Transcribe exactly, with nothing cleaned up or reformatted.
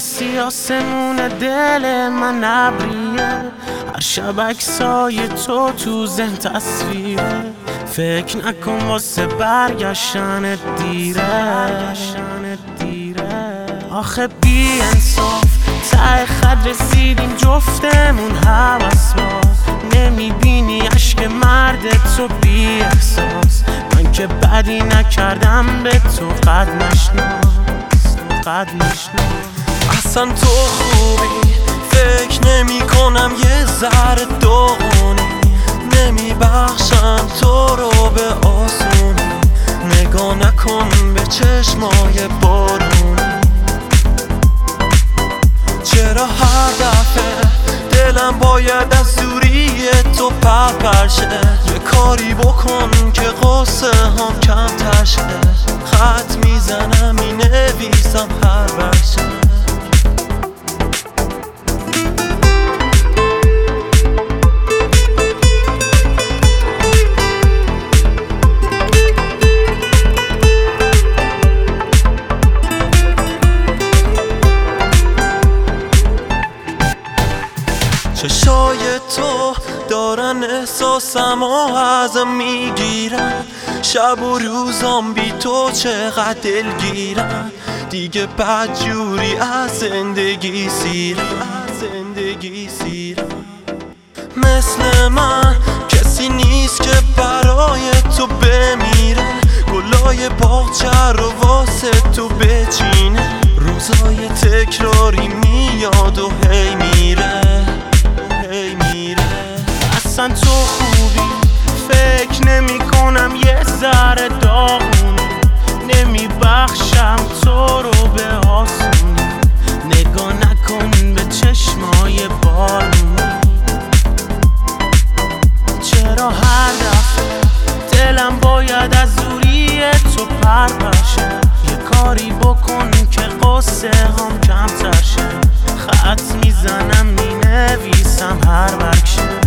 نیستی آسمون دل من ابریه، هر شب عکسای تو تو ذهن تصویره. فکر نکن واسه برگشتن دیره، آخه بی انصاف ته خط رسیدیم جفتمون هوس باز. نمیبینی عشق مرد تو بی احساس، من که بدی نکردم به تو قد نشناس، قد نشناس. اصلا تو خوبی فکر نمی کنم یه ذره داغونی، نمی بخشم تو رو به آسونی. نگاه نکن به چشمای بارونی، چرا هر دفعه دلم باید از دوری تو پرپر شه؟ یه کاری بکن که قصه هم کمتر شه. خط میزنم می نویسم هر ورشه. چشای تو دارن احساسم و ازم میگیرن، شب و روزام بی تو چقدر دلگیرن. دیگه بدجوری از زندگی سیرم، زندگی سیرم. مثل من کسی نیست که برای تو بمیره، گلای باغچه رو واسه تو بچینه. روزای تکراری میاد و هی میره، اصلا تو خوبی فکر نمی کنم یه ذره داغونی، نمی بخشم تو رو به آسونی. نگاه نکن به چشمای بارونی، چرا هر دفعه دلم باید از دوری تو پرپشه؟ یه کاری بکن که قصه هم کمتر شه. خط میزنم می نویسم هر بکشه.